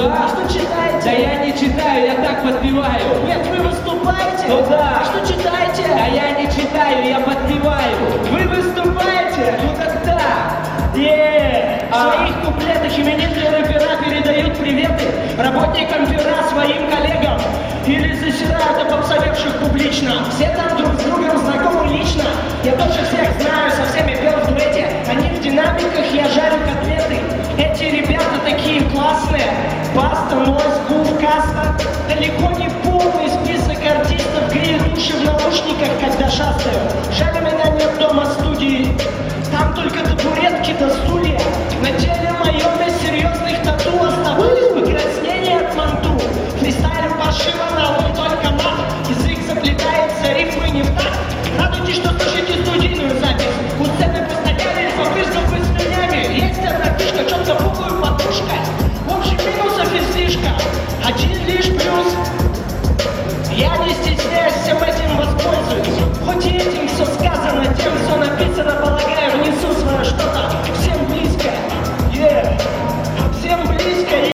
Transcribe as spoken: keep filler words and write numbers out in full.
Да. Что читаете? Да я не читаю, я так подпеваю. Нет, вы выступаете? Ну да. А что читаете? А я не читаю, я подпеваю. Вы выступаете? Ну так да. Е, в А. своих куплетах именитые рэпера передают приветы работникам пера, своим коллегам. Или засирают обобсовевших публично. Все там друг с другом знакомы лично. Я тоже всех знаю, со всеми пел в дуэте. Они в динамиках, я жарю котлеты. Эти ребята такие классные. Баста, Нойз, Гул, Каста. Далеко не полный список артистов греет уши в наушниках, когда шастаю. Жаль, у меня нет дома студии. Там только табуретки до стулья. На теле моем без серьезных тату оставались покраснения от манту. Фристайлю паршиво, на ум только мат. Язык заплетается, рифмы не в такт. Радуйтесь, что слушаете студийную запись. У сцены постояли, побрызгав вы слюнями. Есть одна фишка, чем-то пухлую подушкой. В общем, минусов излишка. Один лишь плюс. Я не стесняюсь всем этим воспользуюсь. Хоть и этим все сказано, тем все написано, полагаю, внесу